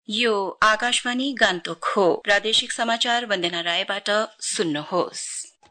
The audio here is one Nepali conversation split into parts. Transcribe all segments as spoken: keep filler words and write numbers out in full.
यो आकाशवाणी गान्तोक हो। प्रादेशिक समाचार वन्दना रायबाट सुन्नुहोस्।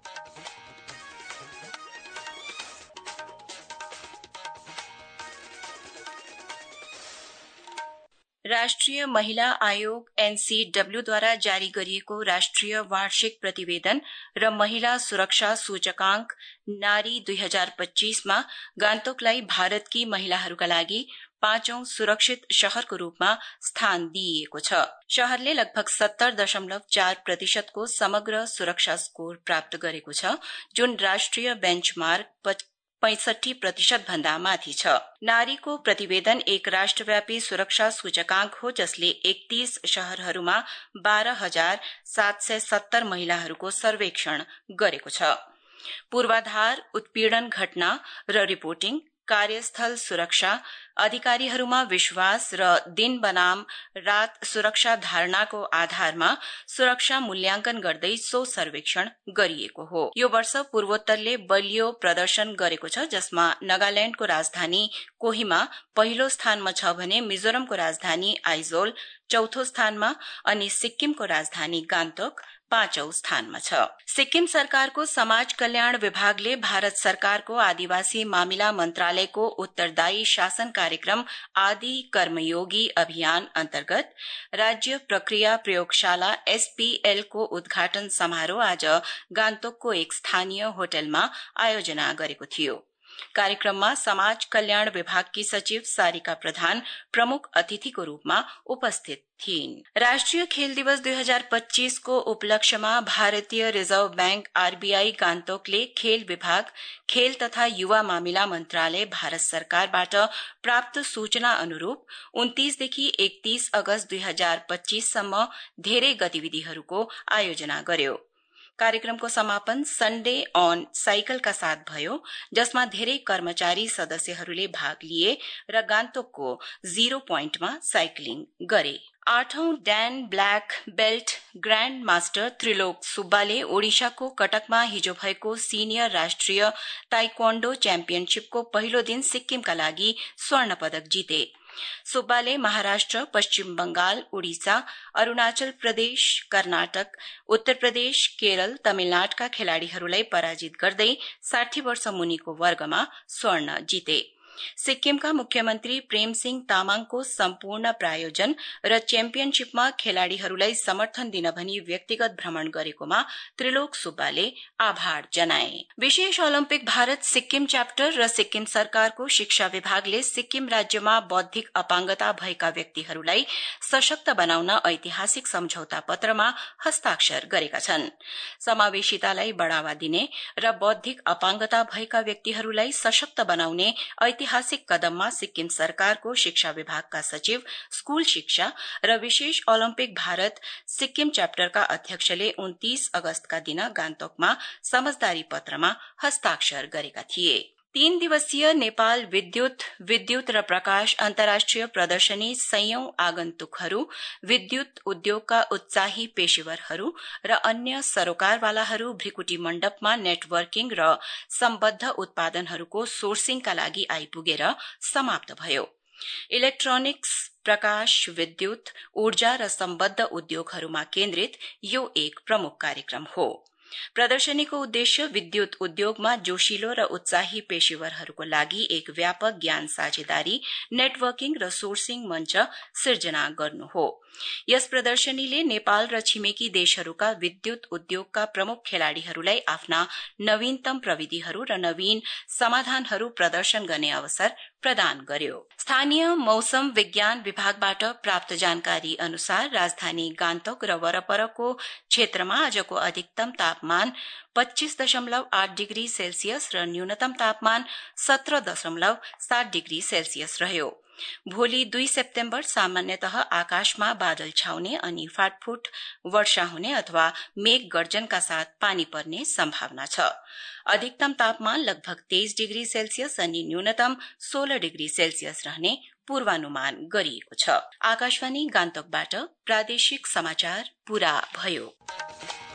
राष्ट्रिय महिला आयोग एनसीडब्ल्यूद्वारा जारी गरिएको राष्ट्रिय वार्षिक प्रतिवेदन र महिला सुरक्षा सूचकांक नारी दुई हजार पच्चीसमा गान्तोकलाई भारतकी महिलाहरूका लागि पाँचौं सुरक्षित शहरको रूपमा स्थान दिइएको छ। शहरले लगभग सत्तर दशमलव चार प्रतिशतको समग्र सुरक्षा स्कोर प्राप्त गरेको छ, जुन राष्ट्रिय बेन्चमार्क पैंसठी प्रतिशत भन्दा माथि छ। नारीको प्रतिवेदन एक राष्ट्रव्यापी सुरक्षा सूचकांक हो, जसले एकतीस शहरहरूमा बाह्र हजार सात सय सत्तर महिलाहरूको सर्वेक्षण गरेको छ। पूर्वाधार, उत्पीड़न घटना र रिपोर्टिङ, कार्यस्थल सुरक्षा, अधिकारीहरूमा विश्वास र दिन बनाम रात सुरक्षा धारणाको आधारमा सुरक्षा मूल्याङ्कन गर्दै सो सर्वेक्षण गरिएको हो। यो वर्ष पूर्वोत्तरले बलियो प्रदर्शन गरेको छ, जसमा नागाल्याण्डको राजधानी कोहिमा पहिलो स्थानमा छ भने मिजोरमको राजधानी आइजोल चौथो स्थानमा अनि सिक्किमको राजधानी गान्तोक पाँचौं स्थानमा छ। सिक्किम सरकारको समाज कल्याण विभागले भारत सरकारको आदिवासी मामिला मन्त्रालयको उत्तरदायी शासन कार्यक्रम आदि कर्मयोगी अभियान अन्तर्गत राज्य प्रक्रिया प्रयोगशाला एसपीएल को उद्घाटन समारोह आज गान्तोकको एक स्थानीय होटलमा आयोजना गरेको थियो। कार्यक्रममा समाज कल्याण विभागकी सचिव सारिका प्रधान प्रमुख अतिथिको रूपमा उपस्थित थिइन्। राष्ट्रिय खेल दिवस दुई हजार पच्चीस को उपलक्ष्यमा भारतीय रिजर्भ बैंक आरबीआई गान्तोकले खेल विभाग, खेल तथा युवा मामिला मन्त्रालय भारत सरकारबाट प्राप्त सूचना अनुरूप उन्तीस देखि एकतीस अगस्त दुई हजार पच्चीस सम्म धेरै गतिविधिहरूको आयोजना गर्यो। कार्यक्रमको समापन सन्डे अन साइकलका साथ भयो, जसमा धेरै कर्मचारी सदस्यहरूले भाग लिए र गान्तोकको जीरो पोइन्टमा साइक्लिङ गरे। आठौं dan black belt grand master Trilok सुब्बाले ओडिशाको कटकमा हिजो भएको सिनियर राष्ट्रिय ताइक्वान्डो च्याम्पियनशीपको पहिलो दिन सिक्किमका लागि स्वर्ण पदक जिते। सुब्बाले महाराष्ट्र, पश्चिम बंगाल, ओडिसा, अरूणाचल प्रदेश, कर्नाटक, उत्तर प्रदेश, केरल, तमिलनाडुका खेलाड़ीहरूलाई पराजित गर्दै साठी वर्ष मुनिको वर्गमा स्वर्ण जिते। सिक्किमका मुख्यमन्त्री प्रेमसिंह तामाङको सम्पूर्ण प्रायोजन र च्याम्पियनशीपमा खेलाड़ीहरूलाई समर्थन दिन भनी व्यक्तिगत भ्रमण गरेकोमा त्रिलोक सुब्बाले आभार जनाए। विशेष ओलम्पिक भारत सिक्किम च्याप्टर र सिक्किम सरकारको शिक्षा विभागले सिक्किम राज्यमा बौद्धिक अपाङ्गता भएका व्यक्तिहरूलाई सशक्त बनाउन ऐतिहासिक सम्झौता पत्रमा हस्ताक्षर गरेका छन्। समावेशितालाई बढ़ावा दिने र बौद्धिक अपाङ्गता भएका व्यक्तिहरूलाई सशक्त बनाउने ऐतिहासिक कदममा सिक्किम सरकारको शिक्षा विभागका सचिव, स्कूल शिक्षा र विशेष ओलम्पिक भारत सिक्किम च्याप्टरका अध्यक्षले उन्तीस अगस्तका दिन गान्तोकमा समझदारी पत्रमा हस्ताक्षर गरेका थिए। तीन दिवसीय नेपाल विद्युत, विद्युत र प्रकाश अन्तर्राष्ट्रिय प्रदर्शनी सयौं आगन्तुकहरू, विद्युत उद्योगका उत्साही पेशेवरहरू र अन्य सरोकारवालाहरू भृकुटी मण्डपमा नेटवर्किङ र सम्बद्ध उत्पादनहरूको सोर्सिङका लागि आइपुगेर समाप्त भयो। इलेक्ट्रोनिक्स, प्रकाश, विद्युत, ऊर्जा र सम्बद्ध उद्योगहरूमा केन्द्रित यो एक प्रमुख कार्यक्रम हो। प्रदर्शनीको उद्देश्य विद्युत उद्योगमा जोशिलो र उत्साही पेशेवरहरूको लागि एक व्यापक ज्ञान साझेदारी, नेटवर्किङ र सोर्सिङ मञ्च सिर्जना गर्नु हो। यस प्रदर्शनीले नेपाल र छिमेकी देशहरूका विद्युत उद्योगका प्रमुख खेलाड़ीहरूलाई आफ्ना नवीनतम प्रविधिहरू र नवीन समाधानहरू प्रदर्शन गर्ने अवसर प्रदान गर्यो। स्थानीय मौसम विज्ञान विभागबाट प्राप्त जानकारी अनुसार राजधानी गान्तोक र वरपरको क्षेत्रमा आजको अधिकतम तापमान पच्चीस दशमलव आठ डिग्री सेल्सियस र न्यूनतम तापमान सत्रह दशमलव सात डिग्री सेल्सियस रह्यो। भोलि दुई सेप्टेम्बर सामान्यतः आकाशमा बादल छाउने अनि फाटफुट वर्षा हुने अथवा मेघ गर्जनका साथ पानी पर्ने सम्भावना छ। अधिकतम तापमान लगभग तेइस डिग्री सेल्सियस अनि न्यूनतम सोह्र डिग्री सेल्सियस रहने पूर्वानुमान गरिएको छ। आकाशवाणी गान्तोकबाट प्रादेशिक समाचार पूरा भयो।